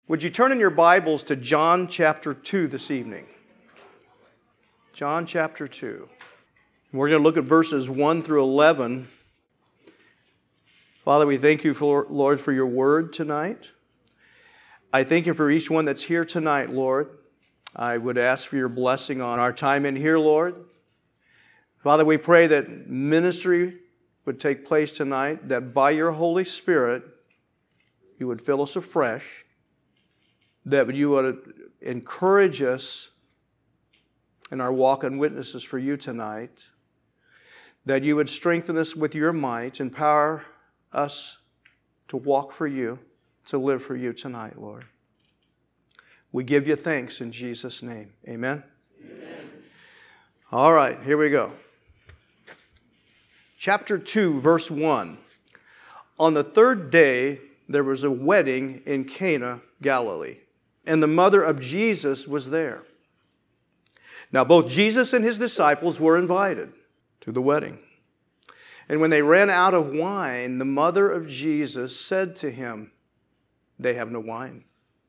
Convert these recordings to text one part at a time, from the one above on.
Would you turn in your Bibles to John chapter 2 this evening? John chapter 2. We're going to look at verses 1 through 11. Father, we thank you, Lord, for your word tonight. I thank you for each one that's here tonight, Lord. I would ask for your blessing on our time in here, Lord. Father, we pray that ministry would take place tonight, that by your Holy Spirit, you would fill us afresh, that you would encourage us in our walk and witnesses for you tonight, that you would strengthen us with your might, empower us to walk for you, to live for you tonight, Lord. We give you thanks in Jesus' name. Amen? Amen. All right, here we go. Chapter 2, verse 1. On the third day, there was a wedding in Cana, Galilee, and the mother of Jesus was there. Now, both Jesus and his disciples were invited to the wedding. And when they ran out of wine, the mother of Jesus said to him, "They have no wine."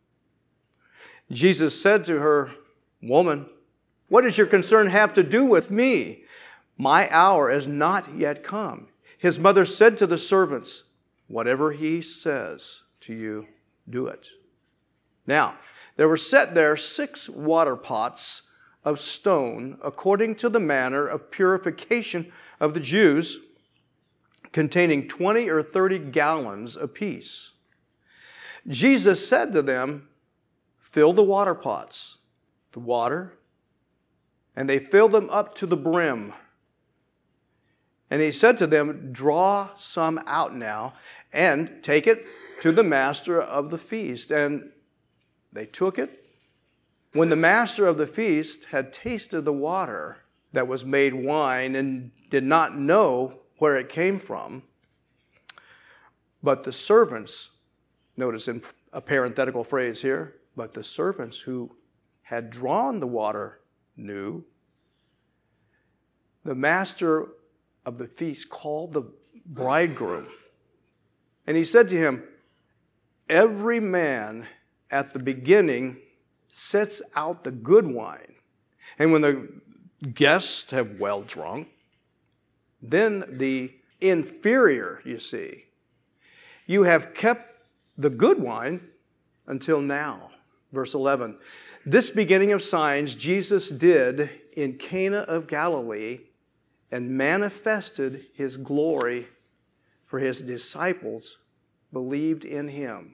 Jesus said to her, "Woman, what does your concern have to do with me? My hour has not yet come." His mother said to the servants, "Whatever he says to you, do it." Now, there were set there 6 water pots of stone, according to the manner of purification of the Jews, containing 20 or 30 gallons apiece. Jesus said to them, "Fill the water pots, the water," and they filled them up to the brim. And he said to them, "Draw some out now, and take it to the master of the feast." And they took it. When the master of the feast had tasted the water that was made wine and did not know where it came from, but the servants, notice in a parenthetical phrase here, but the servants who had drawn the water knew, the master of the feast called the bridegroom. And he said to him, "Every man at the beginning sets out the good wine, and when the guests have well drunk, then the inferior, you see. You have kept the good wine until now." Verse 11, "This beginning of signs Jesus did in Cana of Galilee and manifested his glory, for his disciples believed in him."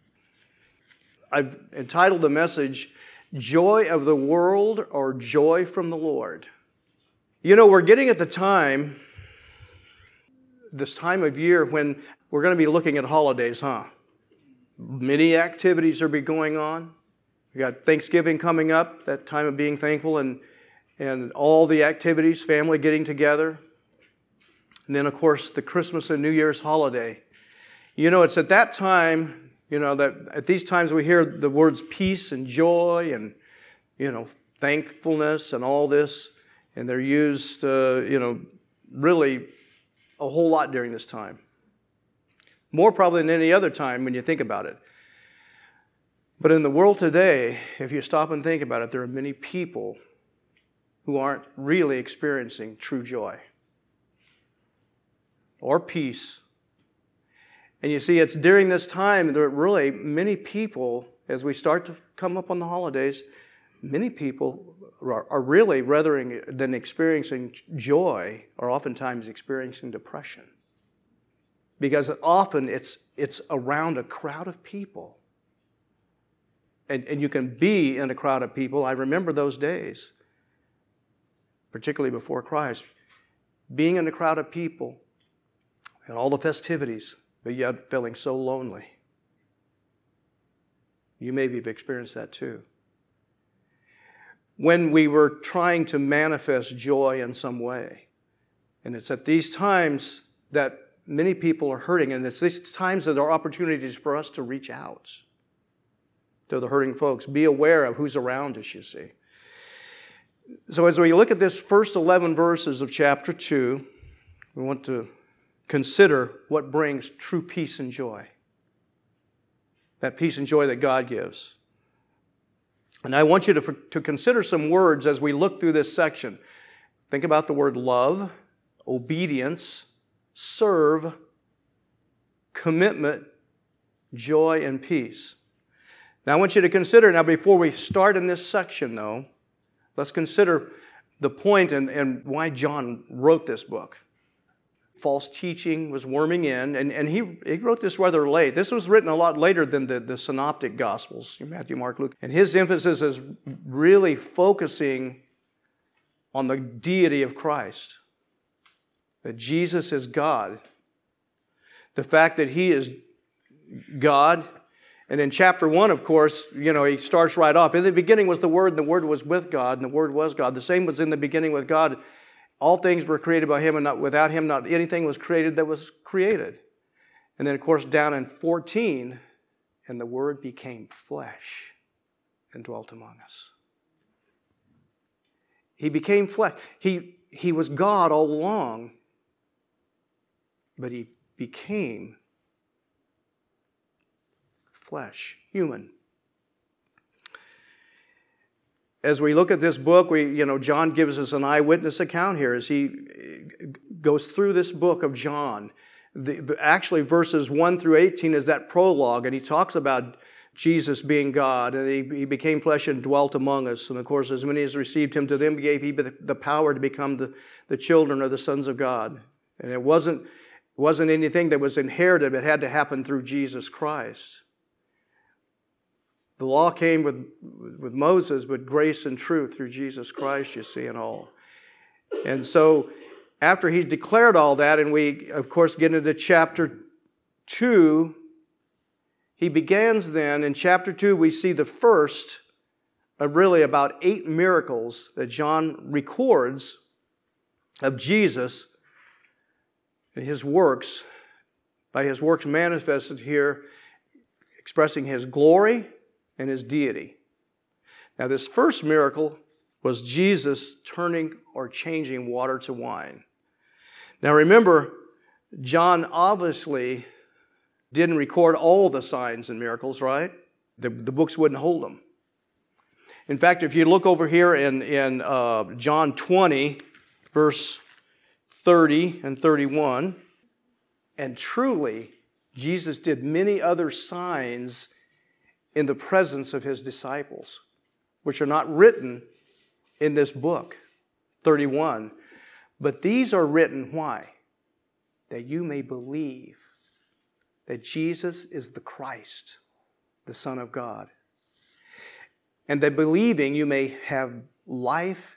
I've entitled the message, "Joy of the World or Joy from the Lord." You know, we're getting at this time of year when we're going to be looking at holidays, huh? Many activities are going on. We got Thanksgiving coming up, that time of being thankful, and all the activities, family getting together. And then, of course, the Christmas and New Year's holiday. You know, it's at that time, that at these times we hear the words peace and joy and, thankfulness and all this. And they're used, really a whole lot during this time. More probably than any other time when you think about it. But in the world today, if you stop and think about it, there are many people who aren't really experiencing true joy or peace. And you see, it's during this time that really many people, as we start to come up on the holidays, many people are really, rather than experiencing joy, are oftentimes experiencing depression. Because often it's around a crowd of people. And you can be in a crowd of people. I remember those days, particularly before Christ, being in a crowd of people and all the festivities, but yet feeling so lonely. You maybe have experienced that too. When we were trying to manifest joy in some way. And it's at these times that many people are hurting, and it's these times that there are opportunities for us to reach out to the hurting folks. Be aware of who's around us, you see. So as we look at this first 11 verses of chapter 2, we want to consider what brings true peace and joy. that peace and joy that God gives. And I want you to consider some words as we look through this section. Think about the word love, obedience, serve, commitment, joy, and peace. Now I want you to consider, now before we start in this section though, let's consider the point and why John wrote this book. False teaching was worming in, and he wrote this rather late. This was written a lot later than the synoptic Gospels, Matthew, Mark, Luke. And his emphasis is really focusing on the deity of Christ, that Jesus is God, the fact that He is God. And in chapter 1, of course, he starts right off. In the beginning was the Word, and the Word was with God, and the Word was God. The same was in the beginning with God. All things were created by Him, and without Him not anything was created that was created. And then, of course, down in 14, and the Word became flesh and dwelt among us. He became flesh. He was God all along, but He became flesh, human. As we look at this book, John gives us an eyewitness account here as he goes through this book of John. Actually, verses 1 through 18 is that prologue, and he talks about Jesus being God, and he became flesh and dwelt among us. And of course, as many as received Him, to them gave He the power to become the children or the sons of God. And it wasn't anything that was inherited. It had to happen through Jesus Christ. The law came with Moses, but grace and truth through Jesus Christ, you see, and all. And so, after he's declared all that, and we, of course, get into chapter 2, he begins then, in chapter 2, we see the first of really about 8 miracles that John records of Jesus and His works, by His works manifested here, expressing His glory and His deity. Now, this first miracle was Jesus turning or changing water to wine. Now, remember, John obviously didn't record all the signs and miracles, right? The books wouldn't hold them. In fact, if you look over here in John 20, verse 30 and 31, and truly, Jesus did many other signs in the presence of His disciples, which are not written in this book, 31. But these are written, why? That you may believe that Jesus is the Christ, the Son of God. And that believing you may have life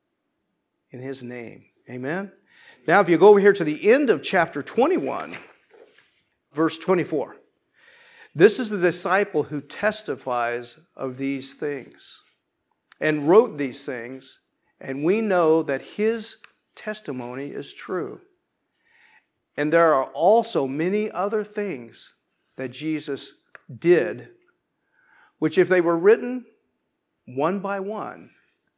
in His name. Amen? Now, if you go over here to the end of chapter 21, verse 24. This is the disciple who testifies of these things and wrote these things, and we know that his testimony is true. And there are also many other things that Jesus did, which if they were written one by one,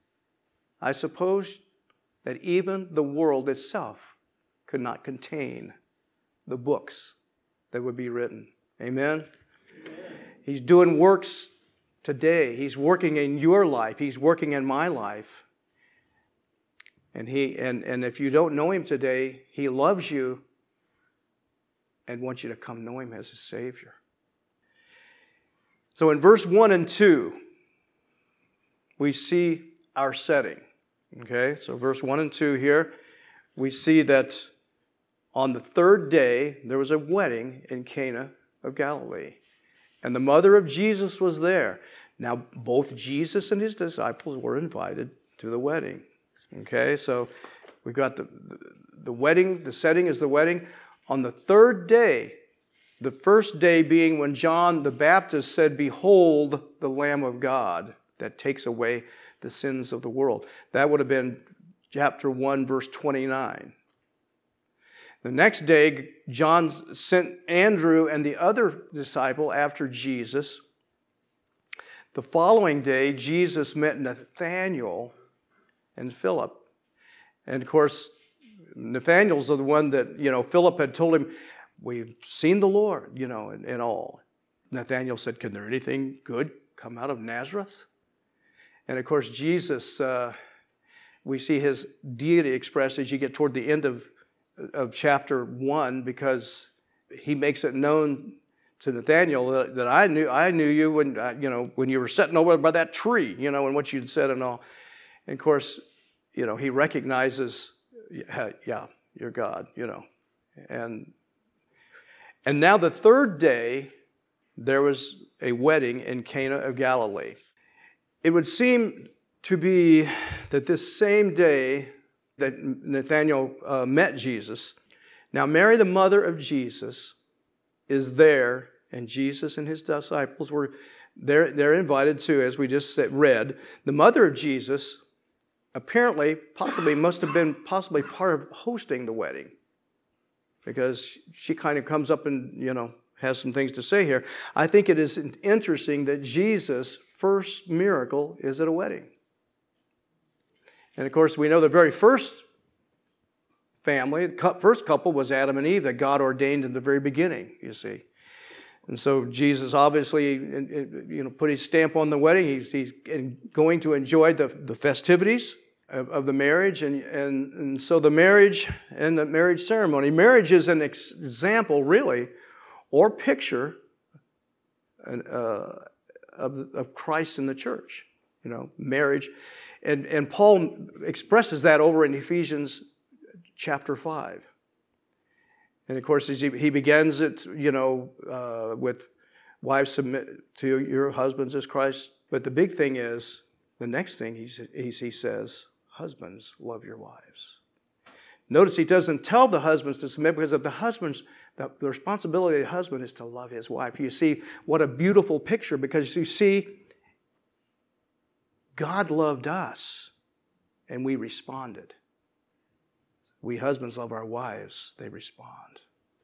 I suppose that even the world itself could not contain the books that would be written. Amen? He's doing works today. He's working in your life. He's working in my life. And if you don't know Him today, He loves you and wants you to come know Him as a Savior. So in verse 1 and 2, we see our setting. Okay, so verse 1 and 2 here, we see that on the third day, there was a wedding in Cana of Galilee. And the mother of Jesus was there. Now, both Jesus and His disciples were invited to the wedding. Okay, so we've got the wedding, the setting is the wedding. On the third day, the first day being when John the Baptist said, "Behold, the Lamb of God that takes away the sins of the world." That would have been chapter 1, verse 29. The next day, John sent Andrew and the other disciple after Jesus. The following day, Jesus met Nathanael and Philip. And of course, Nathanael's the one that, Philip had told him, "We've seen the Lord," and all. Nathanael said, "Can there anything good come out of Nazareth?" And of course, Jesus, we see his deity expressed as you get toward the end of chapter 1, because he makes it known to Nathanael that I knew you when you were sitting over by that tree, and what you'd said and all. And of course, he recognizes, yeah, you're God, And now the third day, there was a wedding in Cana of Galilee. It would seem to be that this same day that Nathanael met Jesus, now Mary, the mother of Jesus, is there, and Jesus and his disciples were they're invited to, as we just read. The mother of Jesus apparently, must have been part of hosting the wedding, because she kind of comes up and, has some things to say here. I think it is interesting that Jesus' first miracle is at a wedding. And of course, we know the very first family, the first couple was Adam and Eve that God ordained in the very beginning, you see. And so Jesus obviously, put his stamp on the wedding. He's going to enjoy the festivities of the marriage, and so the marriage and the marriage ceremony. Marriage is an example, really, or picture of Christ in the church. Marriage, and Paul expresses that over in Ephesians chapter 5. And of course, he begins it, with wives submit to your husbands as Christ. But the big thing is, the next thing he says, husbands, love your wives. Notice he doesn't tell the husbands to submit, because of the husbands, the responsibility of the husband is to love his wife. You see what a beautiful picture, because you see, God loved us and we responded. We husbands love our wives, they respond.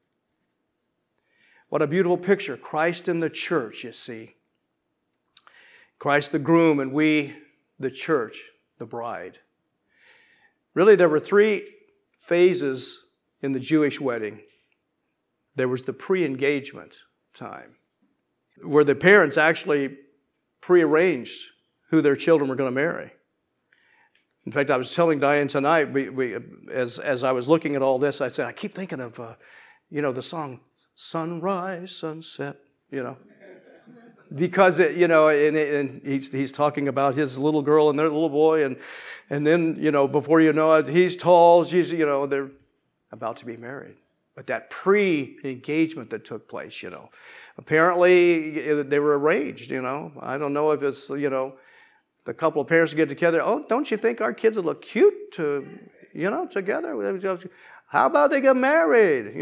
What a beautiful picture. Christ in the church, you see. Christ the groom, and we, the church, the bride. Really, there were 3 phases in the Jewish wedding. There was the pre-engagement time, where the parents actually prearranged who their children were going to marry. In fact, I was telling Diane tonight, as I was looking at all this, I said, I keep thinking of, the song, Sunrise, Sunset, Because, and he's talking about his little girl and their little boy, and then, before you know it, he's tall, they're about to be married. But that pre-engagement that took place, apparently they were arranged, I don't know if it's, the couple of parents get together. Oh, don't you think our kids would look cute together? How about they get married,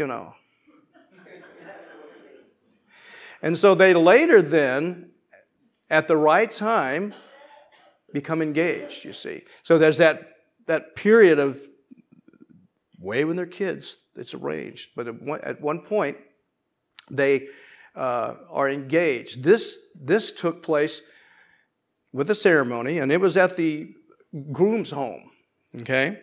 And so they later then, at the right time, become engaged, you see. So there's that period of waving their kids. It's arranged. But at one point, they are engaged. This took place with a ceremony, and it was at the groom's home, okay?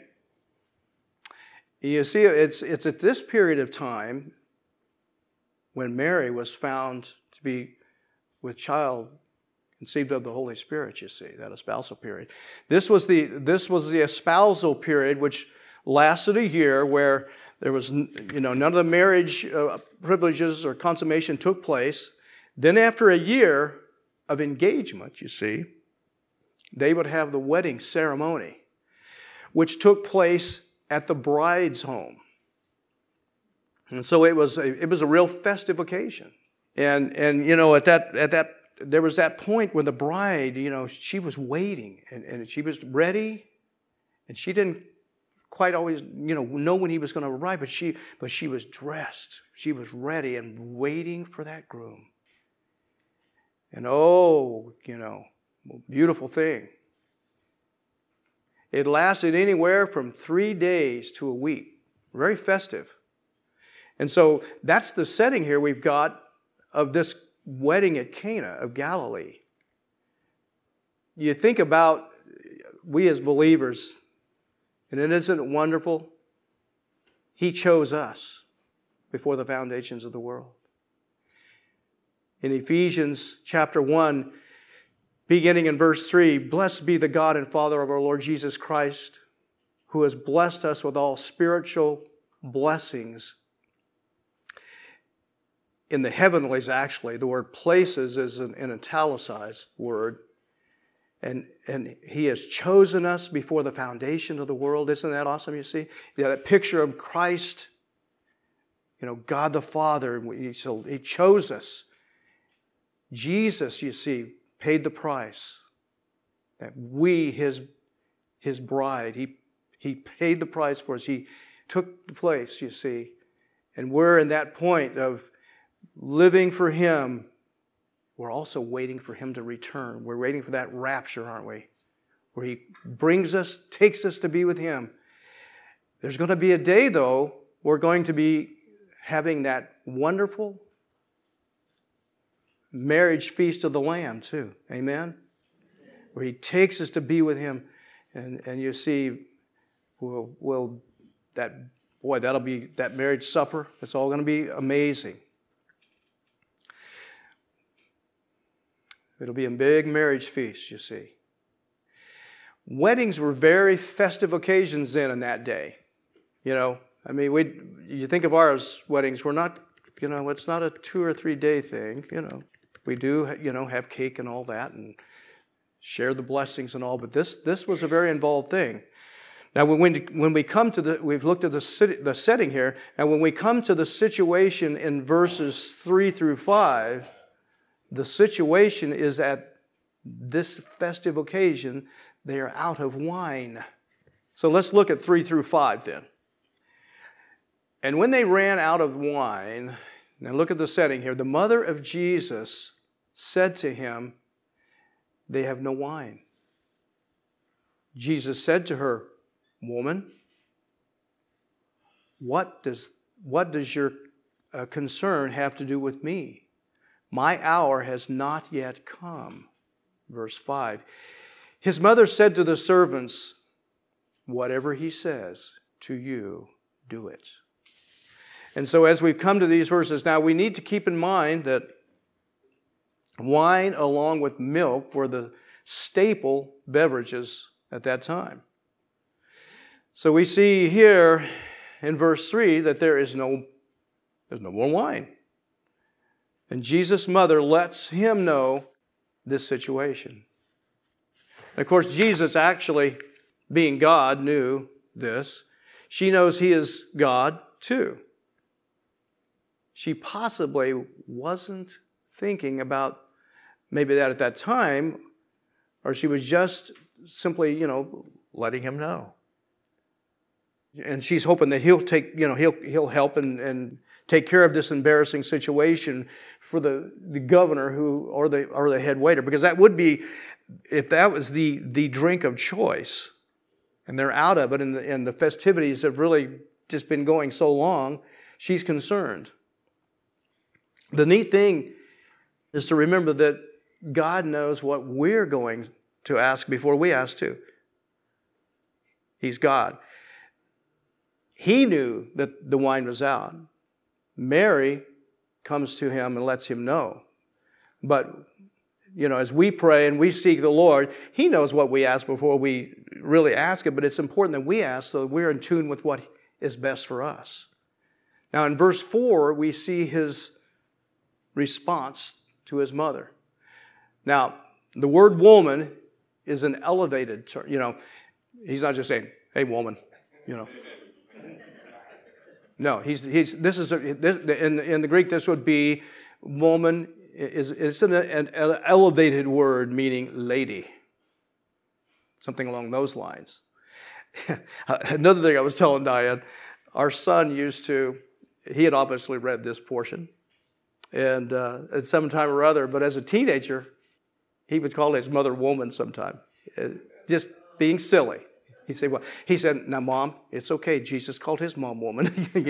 You see, it's at this period of time when Mary was found to be with child conceived of the Holy Spirit, you see, that espousal period. This was the espousal period, which lasted a year, where there was, none of the marriage privileges or consummation took place. Then after a year of engagement, you see, they would have the wedding ceremony, which took place at the bride's home. And so it was a real festive occasion. And at that there was that point when the bride, she was waiting and she was ready, and she didn't quite always, know when he was going to arrive, but she was dressed. She was ready and waiting for that groom. And beautiful thing. It lasted anywhere from 3 days to a week. Very festive. And so that's the setting here we've got of this wedding at Cana of Galilee. You think about we as believers, and isn't it wonderful? He chose us before the foundations of the world. In Ephesians chapter 1, beginning in verse 3, "Blessed be the God and Father of our Lord Jesus Christ, who has blessed us with all spiritual blessings." In the heavenlies, actually, the word places is an italicized word. And He has chosen us before the foundation of the world. Isn't that awesome, you see? Yeah, that picture of Christ, God the Father, so He chose us. Jesus, you see, paid the price. That we, His bride, He paid the price for us. He took the place, you see. And we're in that point of living for Him. We're also waiting for Him to return. We're waiting for that rapture, aren't we? Where He brings us, takes us to be with Him. There's going to be a day, though, we're going to be having that wonderful marriage feast of the Lamb, too. Amen? Where He takes us to be with Him. And you see, that'll be that marriage supper. It's all going to be amazing. It'll be a big marriage feast, you see. Weddings were very festive occasions then in that day. You think of ours weddings, we're not, it's not a 2 or 3 day thing, We do, have cake and all that and share the blessings and all, but this was a very involved thing. Now, when we come to we've looked at the setting here, and when we come to the situation in verses 3 through 5, the situation is at this festive occasion, they are out of wine. So let's look at 3 through 5 then. "And when they ran out of wine," now look at the setting here, "the mother of Jesus said to Him, 'They have no wine.' Jesus said to her, 'Woman, what does your concern have to do with me? My hour has not yet come.'" Verse 5. "His mother said to the servants, 'Whatever He says to you, do it.'" And so as we come to these verses now, we need to keep in mind that wine along with milk were the staple beverages at that time. So we see here in verse 3 that there's no more wine. And Jesus' mother lets Him know this situation. And of course, Jesus actually, being God, knew this. She knows He is God too. She possibly wasn't thinking about maybe that at that time, or she was just simply, letting Him know. And she's hoping that He'll take, He'll help and take care of this embarrassing situation for the governor or the head waiter, because that would be, if that was the drink of choice, and they're out of it, and the festivities have really just been going so long, she's concerned. The neat thing is to remember that God knows what we're going to ask before we ask too. He's God. He knew that the wine was out. Mary comes to Him and lets Him know. But, as we pray and we seek the Lord, He knows what we ask before we really ask it, but it's important that we ask so that we're in tune with what is best for us. Now, in verse 4, we see His response to His mother. Now, the word woman is an elevated term. He's not just saying, "Hey, woman," No, in the Greek, this would be woman. It's an elevated word meaning lady. Something along those lines. Another thing I was telling Diane, our son he had obviously read this portion, and at some time or other, but as a teenager, he would call his mother woman sometime, just being silly. He said, "Now, Mom, it's okay. Jesus called His mom woman,"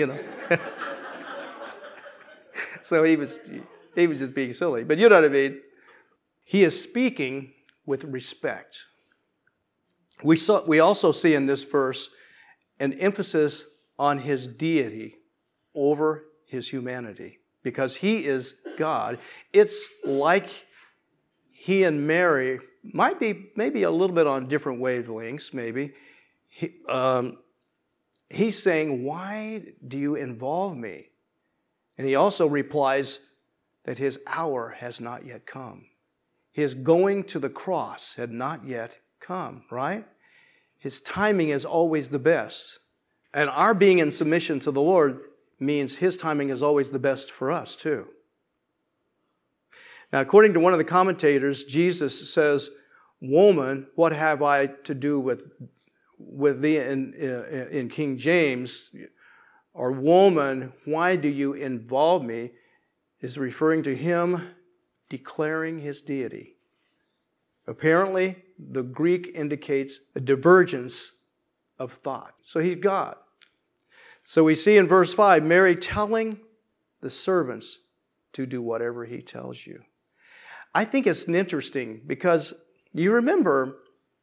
So he was just being silly. But you know what I mean? He is speaking with respect. We also see in this verse an emphasis on His deity over His humanity. because he is God. It's like he and Mary might be maybe a little bit on different wavelengths, maybe. He's saying, why do you involve me? And he also replies that his hour has not yet come. His going to the cross had not yet come, right? His timing is always the best. And our being in submission to the Lord means his timing is always the best for us too. Now, according to one of the commentators, Jesus says, "Woman, what have I to do with thee?" In King James, or "Woman, why do you involve me?" is referring to him declaring his deity. Apparently, the Greek indicates a divergence of thought. So he's God. So we see in verse 5, Mary telling the servants to do whatever he tells you. I think it's interesting because you remember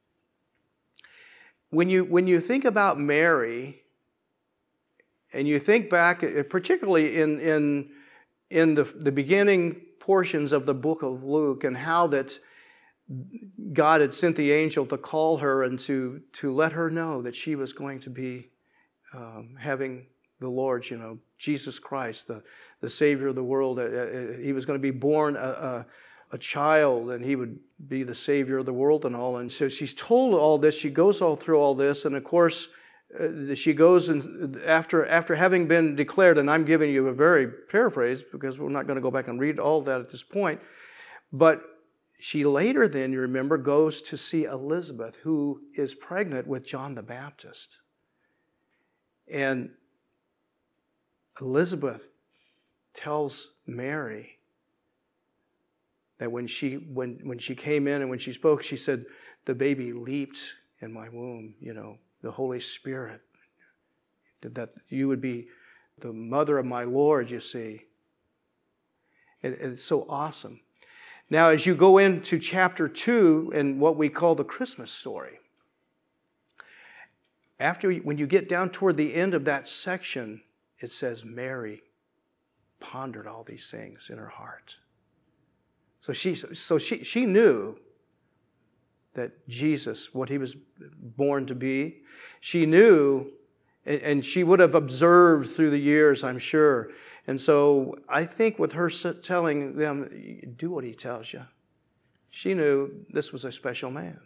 when you think about Mary and you think back, particularly in the beginning portions of the book of Luke, and how that God had sent the angel to call her and to let her know that she was going to be having the Lord, Jesus Christ, the Savior of the world. He was going to be born a child, and he would be the Savior of the world and all. And so she's told all this. She goes all through all this, and of course, she goes and after having been declared, and I'm giving you a very paraphrase because we're not going to go back and read all that at this point, but she later then, you remember, goes to see Elizabeth, who is pregnant with John the Baptist. And Elizabeth tells Mary that when she came in and when she spoke, she said, "The baby leaped in my womb, the Holy Spirit, that you would be the mother of my Lord," you see. And it's so awesome. Now, as you go into chapter 2 and what we call the Christmas story, when you get down toward the end of that section, it says Mary pondered all these things in her heart. So she knew that Jesus, what he was born to be, she knew, and she would have observed through the years, I'm sure. And so I think with her telling them, do what he tells you, she knew this was a special man.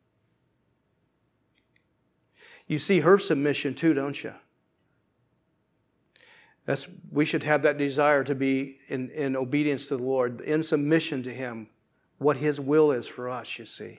You see her submission too, don't you? We should have that desire to be in obedience to the Lord, in submission to him, what his will is for us, you see.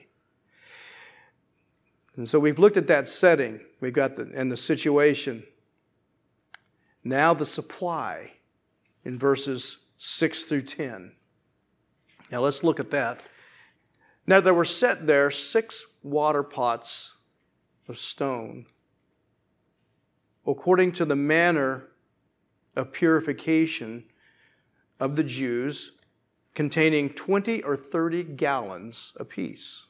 And so we've looked at that setting. We've got the situation. Now the supply in verses 6 through 10. Now let's look at that. Now there were set there 6 water pots of stone, according to the manner of purification of the Jews, containing 20 or 30 gallons apiece.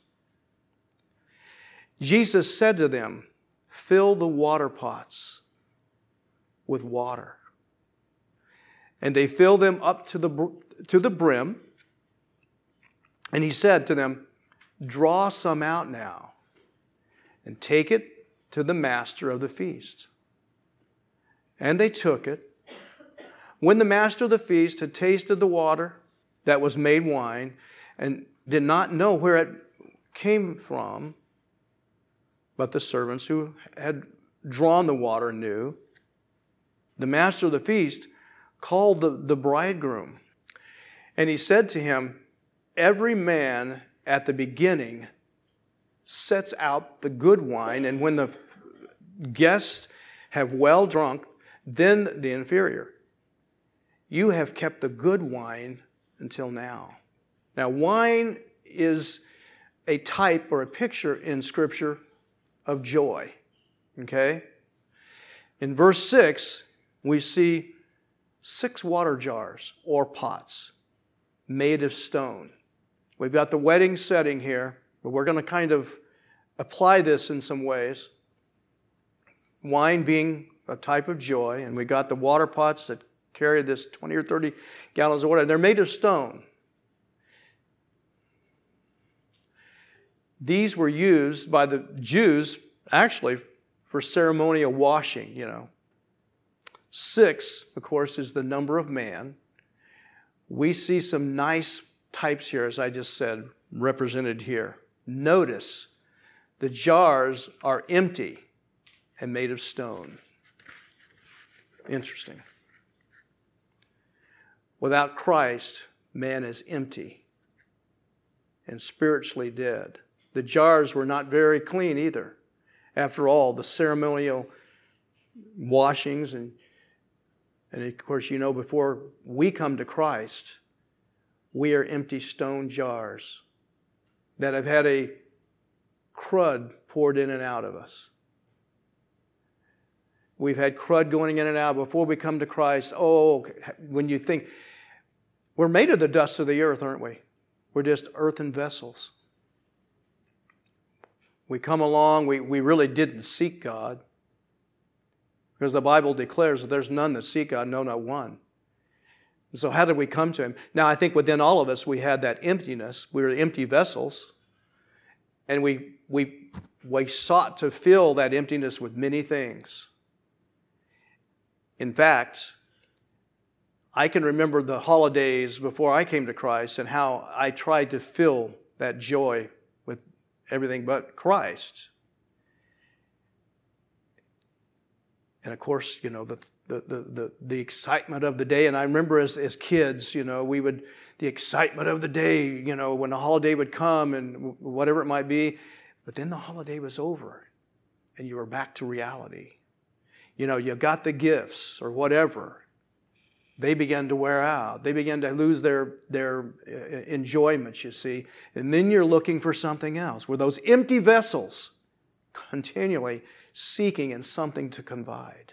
Jesus said to them, "Fill the water pots with water." And they filled them up to the brim. And he said to them, "Draw some out now, and take it to the master of the feast." And they took it. When the master of the feast had tasted the water that was made wine, and did not know where it came from, but the servants who had drawn the water knew, the master of the feast called the bridegroom. And he said to him, "Every man at the beginning sets out the good wine, and when the guests have well drunk, then the inferior. You have kept the good wine until now." Now, wine is a type or a picture in Scripture of joy. Okay? In verse 6, we see 6 water jars or pots made of stone. We've got the wedding setting here, but we're going to kind of apply this in some ways. Wine being a type of joy, and we got the water pots that carry this 20 or 30 gallons of water. They're made of stone. These were used by the Jews, actually, for ceremonial washing, 6, of course, is the number of man. We see some nice types here, as I just said, represented here. Notice the jars are empty and made of stone. Interesting. Without Christ, man is empty and spiritually dead. The jars were not very clean either. After all, the ceremonial washings and of course, before we come to Christ, we are empty stone jars that have had a crud poured in and out of us. We've had crud going in and out before we come to Christ. Oh, when you think, we're made of the dust of the earth, aren't we? We're just earthen vessels. We come along, we really didn't seek God. Because the Bible declares that there's none that seek God, no, not one. And so how did we come to Him? Now, I think within all of us, we had that emptiness. We were empty vessels. And we sought to fill that emptiness with many things. In fact, I can remember the holidays before I came to Christ and how I tried to fill that joy with everything but Christ. And of course, the excitement of the day. And I remember as kids, the excitement of the day, when the holiday would come and whatever it might be. But then the holiday was over and you were back to reality. You got the gifts or whatever. They began to wear out. They began to lose their enjoyment, you see. And then you're looking for something else. We're those empty vessels continually seeking in something to confide.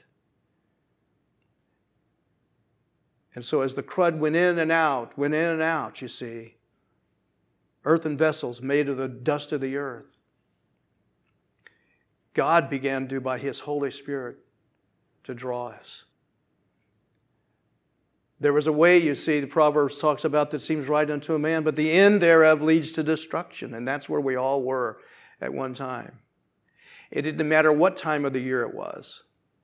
And so as the crud went in and out, you see, earthen vessels made of the dust of the earth, God began to, by His Holy Spirit, to draw us. There was a way, you see, the Proverbs talks about that seems right unto a man, but the end thereof leads to destruction. And that's where we all were at one time. It didn't matter what time of the year it was.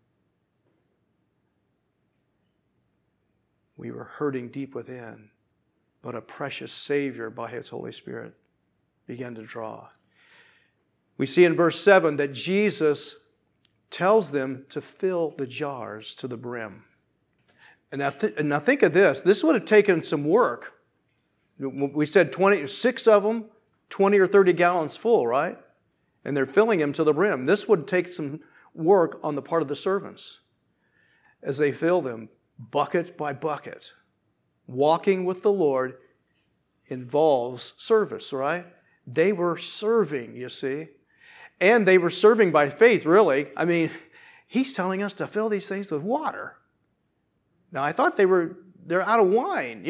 We were hurting deep within, but a precious Savior by His Holy Spirit began to draw. We see in verse 7 that Jesus tells them to fill the jars to the brim. And now think of this. This would have taken some work. We said 6 of them, 20 or 30 gallons full, right? And they're filling them to the brim. This would take some work on the part of the servants as they fill them bucket by bucket. Walking with the Lord involves service, right? They were serving, you see. And they were serving by faith, really. I mean, He's telling us to fill these things with water. Now, I thought they're out of wine,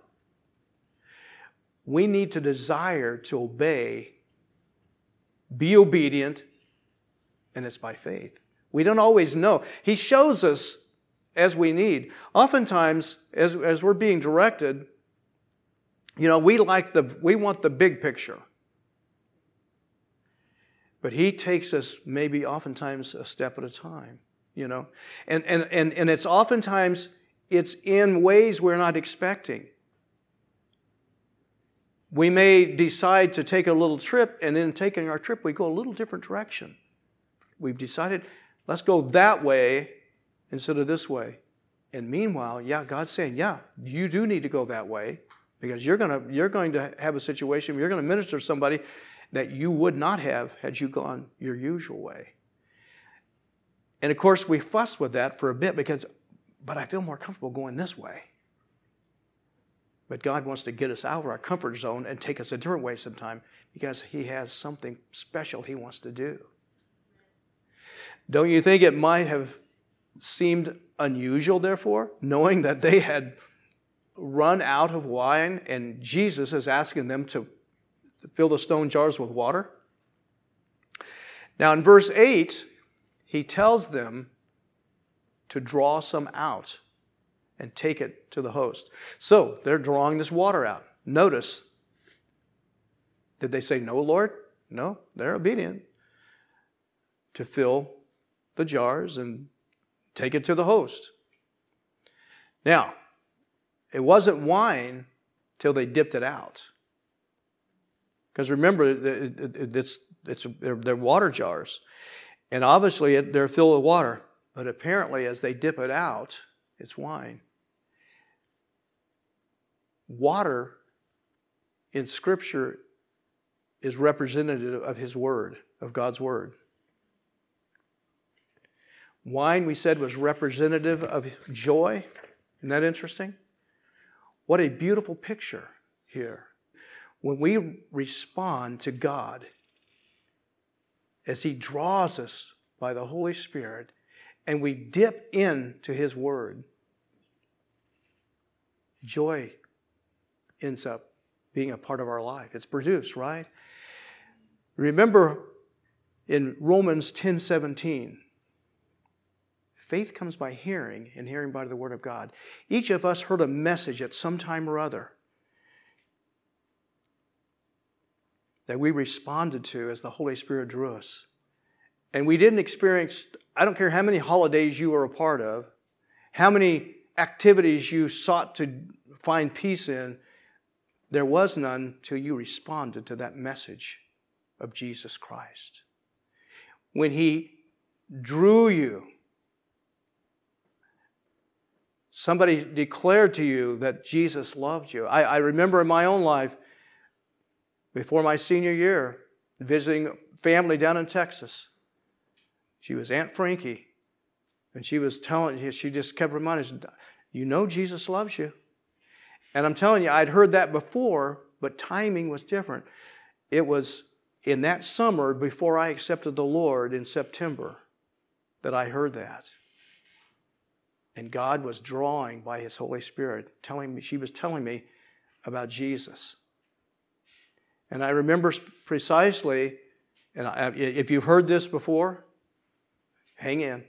We need to desire to obey, be obedient, and it's by faith. We don't always know. He shows us as we need. Oftentimes, as we're being directed, we want the big picture. But He takes us maybe oftentimes a step at a time, And it's oftentimes it's in ways we're not expecting. We may decide to take a little trip, and in taking our trip, we go a little different direction. We've decided, let's go that way instead of this way. And meanwhile, God's saying, you do need to go that way because you're going to have a situation, you're going to minister to somebody that you would not have had you gone your usual way. And of course, we fuss with that for a bit but I feel more comfortable going this way. But God wants to get us out of our comfort zone and take us a different way sometime because He has something special He wants to do. Don't you think it might have seemed unusual, therefore, knowing that they had run out of wine and Jesus is asking them to fill the stone jars with water? Now in verse 8, He tells them to draw some out. and take it to the host. So they're drawing this water out. Notice, did they say, no, Lord? No, they're obedient to fill the jars and take it to the host. Now, it wasn't wine till they dipped it out. Because remember, they're water jars. And obviously they're filled with water. But apparently as they dip it out, it's wine. Water in Scripture is representative of His Word, of God's Word. Wine, we said, was representative of joy. Isn't that interesting? What a beautiful picture here. When we respond to God as He draws us by the Holy Spirit and we dip into His Word, joy ends up being a part of our life. It's produced, right? Remember in Romans 10:17, faith comes by hearing, and hearing by the Word of God. Each of us heard a message at some time or other that we responded to as the Holy Spirit drew us. And we didn't experience, I don't care how many holidays you were a part of, how many activities you sought to find peace in, there was none till you responded to that message of Jesus Christ. When He drew you, somebody declared to you that Jesus loved you. I remember in my own life, before my senior year, visiting family down in Texas. She was Aunt Frankie. And she just kept reminding us, you know Jesus loves you. And I'm telling you, I'd heard that before, but timing was different. It was in that summer before I accepted the Lord in September that I heard that. And God was drawing by His Holy Spirit, she was telling me about Jesus. And I remember precisely, and if you've heard this before, hang in.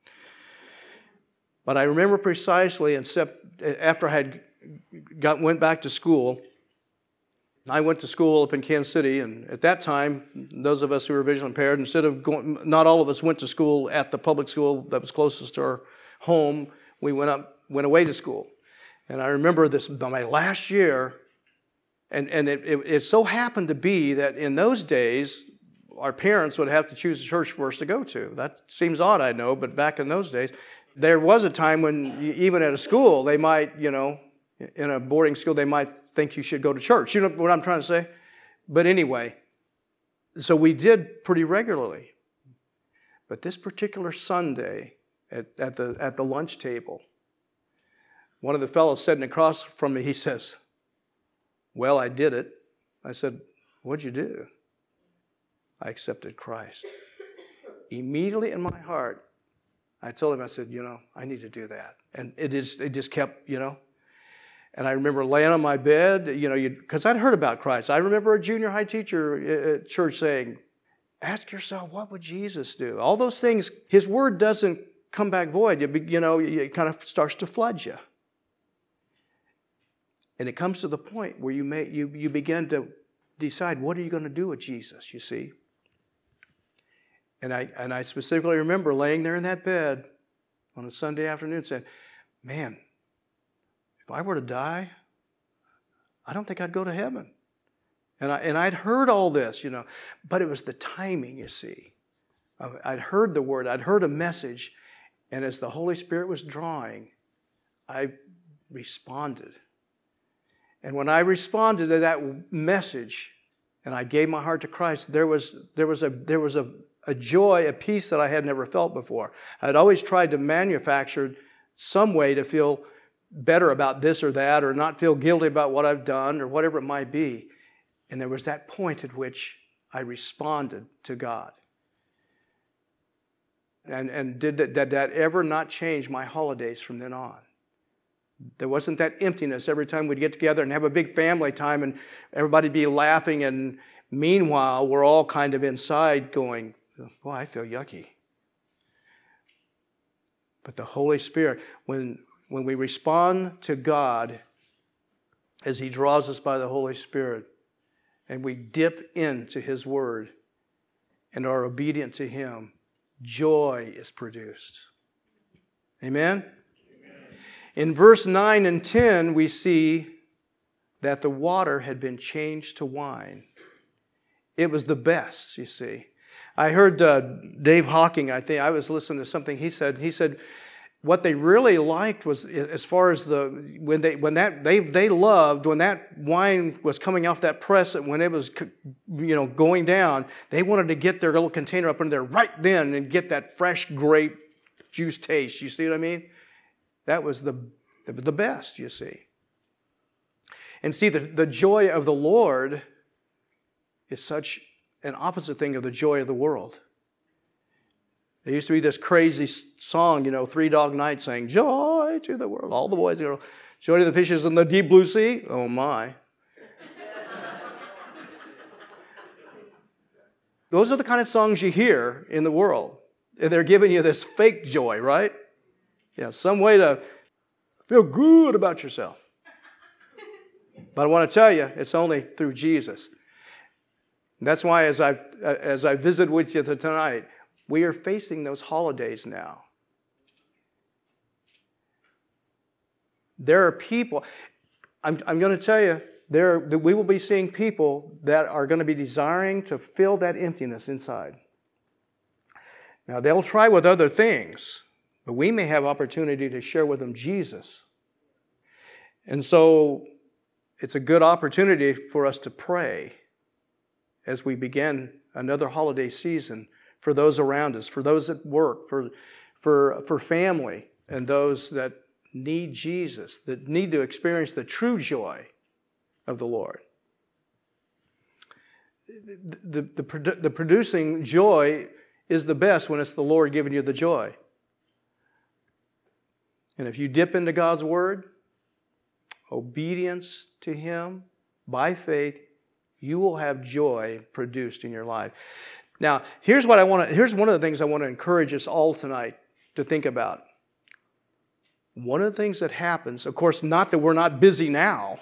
But I remember precisely, after I went back to school, I went to school up in Kansas City, and at that time, those of us who were visually impaired, instead of going, not all of us went to school at the public school that was closest to our home. We went away to school. And I remember this, my last year, and it so happened to be that in those days, our parents would have to choose a church for us to go to. That seems odd, I know, but back in those days, there was a time when even at a school, they might, in a boarding school, they might think you should go to church. You know what I'm trying to say? But anyway, so we did pretty regularly. But this particular Sunday, at the lunch table, one of the fellows sitting across from me, he says, well, I did it. I said, what'd you do? I accepted Christ. Immediately in my heart, I told him, I said, I need to do that. And it just kept, And I remember laying on my bed, because I'd heard about Christ. I remember a junior high teacher at church saying, ask yourself, what would Jesus do? All those things, His Word doesn't come back void. It kind of starts to flood you. And it comes to the point where you begin to decide, what are you going to do with Jesus, you see? And I specifically remember laying there in that bed on a Sunday afternoon saying, man, if I were to die, I don't think I'd go to heaven. And I'd heard all this, but it was the timing, you see. I'd heard the Word, I'd heard a message, and as the Holy Spirit was drawing, I responded. And when I responded to that message, and I gave my heart to Christ, there was a joy, a peace that I had never felt before. I'd always tried to manufacture some way to feel better about this or that, or not feel guilty about what I've done, or whatever it might be. And there was that point at which I responded to God. And did that ever not change my holidays from then on? There wasn't that emptiness every time we'd get together and have a big family time and everybody be laughing, and meanwhile we're all kind of inside going, boy, I feel yucky. But the Holy Spirit, when when we respond to God as He draws us by the Holy Spirit, and we dip into His Word and are obedient to Him, joy is produced. Amen? In verse 9 and 10, we see that the water had been changed to wine. It was the best, you see. I heard Dave Hawking, I was listening to something he said what they really liked was, as far as they loved when that wine was coming off that press, when it was going down, they wanted to get their little container up in there right then and get that fresh grape juice taste. You see what I mean? That was the best, you see. And see, the joy of the Lord is such an opposite thing of the joy of the world. There used to be this crazy song, Three Dog Night saying, joy to the world. All the boys go, joy to the fishes in the deep blue sea. Oh my. Those are the kind of songs you hear in the world. And they're giving you this fake joy, right? Yeah, some way to feel good about yourself. But I want to tell you, it's only through Jesus. And that's why as I visit with you tonight, we are facing those holidays now. There are people, I'm going to tell you, we will be seeing people that are going to be desiring to fill that emptiness inside. Now, they'll try with other things, but we may have opportunity to share with them Jesus. And so, it's a good opportunity for us to pray as we begin another holiday season for those around us, for those at work, for family, and those that need Jesus, that need to experience the true joy of the Lord. The producing joy is the best when it's the Lord giving you the joy. And if you dip into God's Word, obedience to Him, by faith, you will have joy produced in your life. Now, here's one of the things I want to encourage us all tonight to think about. One of the things that happens, of course, not that we're not busy now,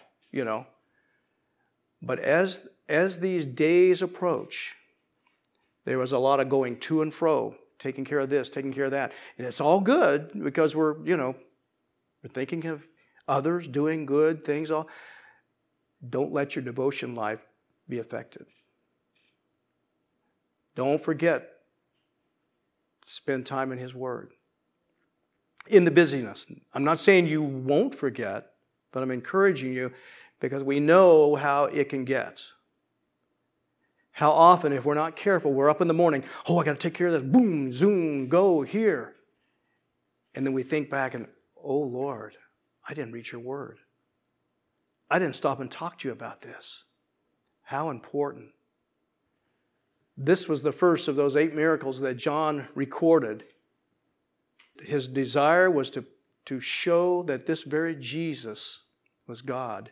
but as these days approach, there was a lot of going to and fro, taking care of this, taking care of that. And it's all good because we're thinking of others doing good things. Don't let your devotion life be affected. Don't forget to spend time in His Word. In the busyness. I'm not saying you won't forget, but I'm encouraging you because we know how it can get. How often, if we're not careful, we're up in the morning, I got to take care of this, boom, zoom, go here. And then we think back and, oh Lord, I didn't read your Word. I didn't stop and talk to you about this. How important. This was the first of those 8 miracles that John recorded. His desire was to show that this very Jesus was God.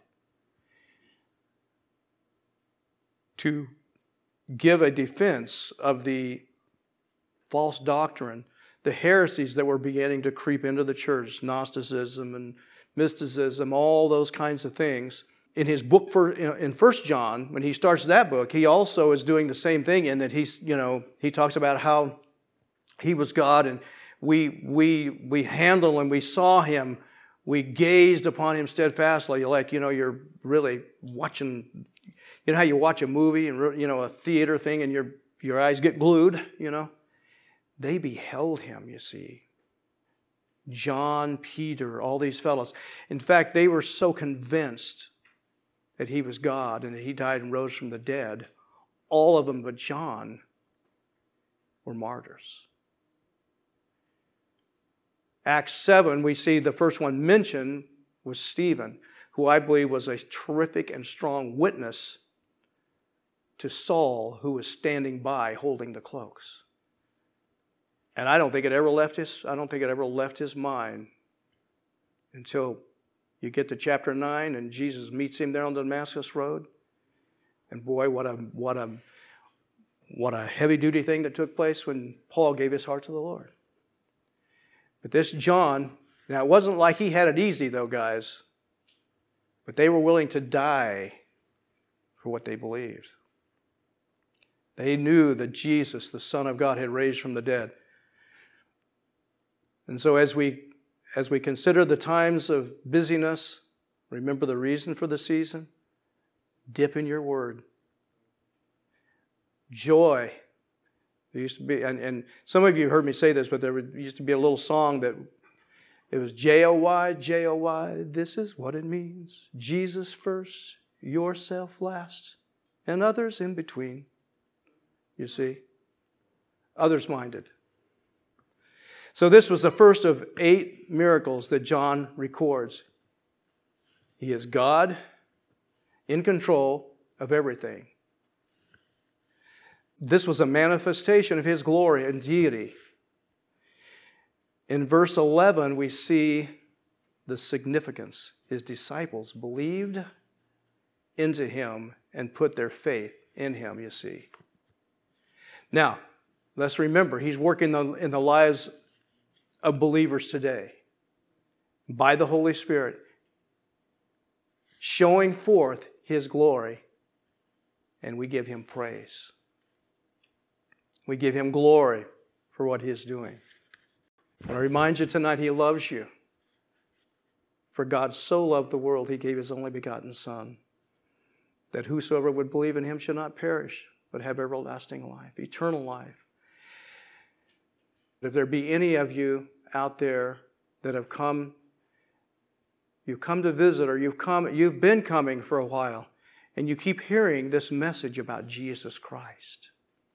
To give a defense of the false doctrine, the heresies that were beginning to creep into the church, Gnosticism and mysticism, all those kinds of things. In his book in 1 John, when he starts that book, he also is doing the same thing in that he talks about how He was God and we handled and we saw Him, we gazed upon Him steadfastly, like you're really watching. You know how you watch a movie and a theater thing and your eyes get glued, They beheld Him, you see. John, Peter, all these fellows. In fact, they were so convinced that He was God and that He died and rose from the dead. All of them but John were martyrs. Acts 7, we see the first one mentioned was Stephen, who I believe was a terrific and strong witness to Saul, who was standing by holding the cloaks. And I don't think it ever left his mind until you get to chapter 9 and Jesus meets him there on the Damascus Road. And boy, what a heavy-duty thing that took place when Paul gave his heart to the Lord. But this John Now, it wasn't like he had it easy, though, guys. But they were willing to die for what they believed. They knew that Jesus, the Son of God, had raised from the dead. And so as we consider the times of busyness, remember the reason for the season. Dip in your word. Joy. There used to be, and some of you heard me say this, but there used to be a little song that it was J-O-Y, J-O-Y, this is what it means. Jesus first, yourself last, and others in between. You see? Others-minded. So this was the first of 8 miracles that John records. He is God in control of everything. This was a manifestation of His glory and deity. In verse 11, we see the significance. His disciples believed into Him and put their faith in Him, you see. Now, let's remember, He's working in the lives of believers today by the Holy Spirit, showing forth His glory, and we give Him praise. We give Him glory for what He is doing. I remind you tonight, He loves you. For God so loved the world, He gave His only begotten Son, that whosoever would believe in Him should not perish, but have everlasting life, eternal life. If there be any of you out there that have come, you've come to visit, or you've been coming for a while, and you keep hearing this message about Jesus Christ,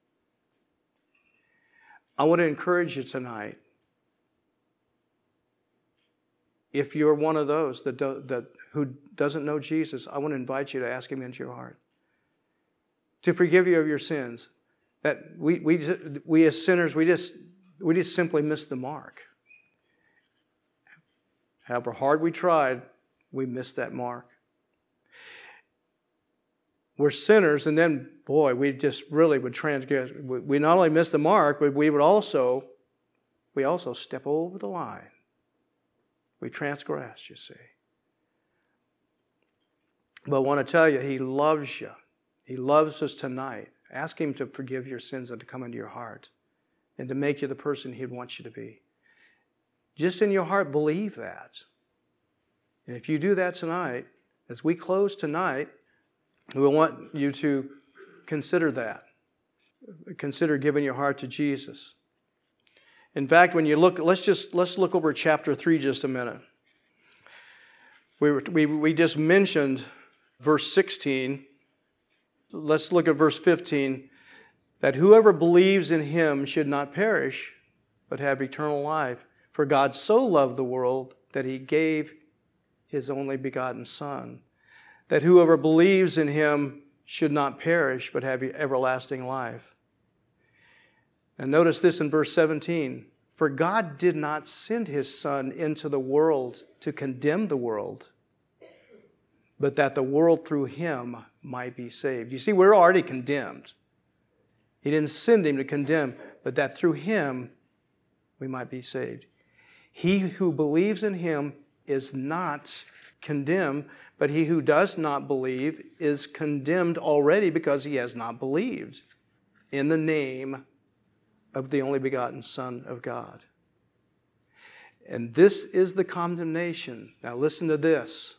I want to encourage you tonight. If you're one of those who doesn't know Jesus, I want to invite you to ask Him into your heart, to forgive you of your sins. That we as sinners, we just simply miss the mark. However hard we tried, we missed that mark. We're sinners, and then, boy, we just really would transgress. We not only miss the mark, but we also step over the line. We transgress, you see. But I want to tell you, He loves you. He loves us tonight. Ask Him to forgive your sins and to come into your heart and to make you the person He'd want you to be. Just in your heart, believe that. And if you do that tonight, as we close tonight, we want you to consider that. Consider giving your heart to Jesus. In fact, when you look, let's look over chapter 3 just a minute. We just mentioned verse 16. Let's look at verse 15. That whoever believes in Him should not perish, but have eternal life. For God so loved the world that He gave His only begotten Son, that whoever believes in Him should not perish, but have everlasting life. And notice this in verse 17. For God did not send His Son into the world to condemn the world, but that the world through Him might be saved. You see, we're already condemned. He didn't send Him to condemn, but that through Him we might be saved. He who believes in Him is not condemned, but he who does not believe is condemned already because he has not believed in the name of the only begotten Son of God. And this is the condemnation. Now listen to this.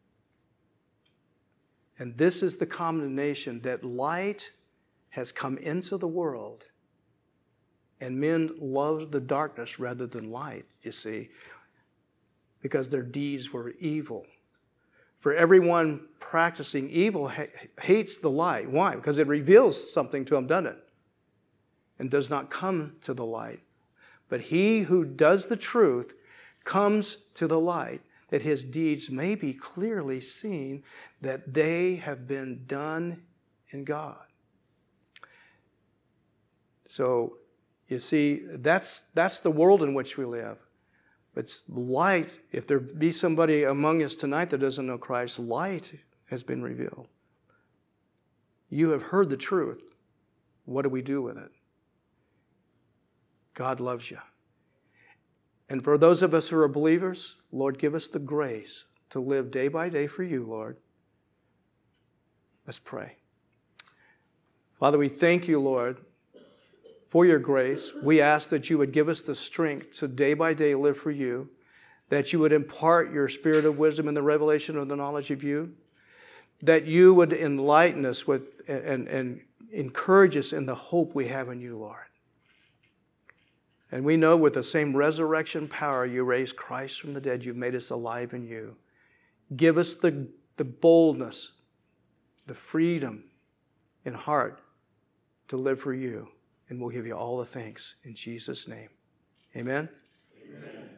And this is the condemnation, that light has come into the world, and men loved the darkness rather than light, you see, because their deeds were evil. For everyone practicing evil hates the light. Why? Because it reveals something to them, doesn't it? And does not come to the light. But he who does the truth comes to the light, that his deeds may be clearly seen, that they have been done in God. So, you see, that's the world in which we live. It's light. If there be somebody among us tonight that doesn't know Christ, light has been revealed. You have heard the truth. What do we do with it? God loves you. And for those of us who are believers, Lord, give us the grace to live day by day for you, Lord. Let's pray. Father, we thank you, Lord, for your grace. We ask that you would give us the strength to day by day live for you, that you would impart your spirit of wisdom and the revelation of the knowledge of you, that you would enlighten us with and encourage us in the hope we have in you, Lord. And we know with the same resurrection power you raised Christ from the dead, you've made us alive in you. Give us the boldness, the freedom in heart to live for you. And we'll give you all the thanks in Jesus' name. Amen? Amen.